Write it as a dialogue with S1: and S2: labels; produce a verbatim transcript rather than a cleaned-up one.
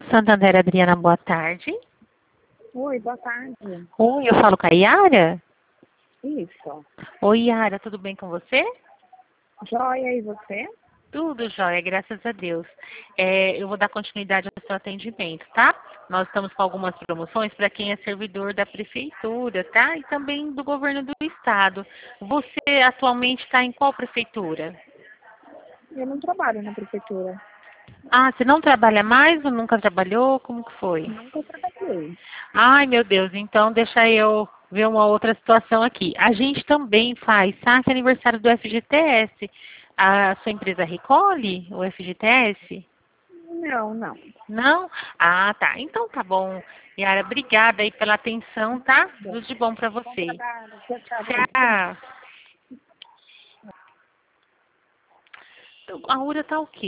S1: Santander, Adriana, boa tarde.
S2: Oi, boa tarde.
S1: Oi, eu falo com a Yara?
S2: Isso.
S1: Oi, Yara, tudo bem com você?
S2: Joia, e você?
S1: Tudo jóia, graças a Deus. É, eu vou dar continuidade ao seu atendimento, tá? Nós estamos com algumas promoções para quem é servidor da prefeitura, tá? E também do governo do estado. Você atualmente está em qual prefeitura?
S2: Eu não trabalho na prefeitura.
S1: Ah, você não trabalha mais ou nunca trabalhou? Como que foi?
S2: Nunca trabalhei.
S1: Ai, meu Deus, então deixa eu ver uma outra situação aqui. A gente também faz saque aniversário do F G T S. A sua empresa recolhe o F G T S?
S2: Não, não.
S1: Não? Ah, tá. Então tá bom. Yara, obrigada aí pela atenção, tá? Tudo de bom pra
S2: Bom
S1: você.
S2: trabalho. Tchau, tchau.
S1: Tchau. A Ura tá o quê?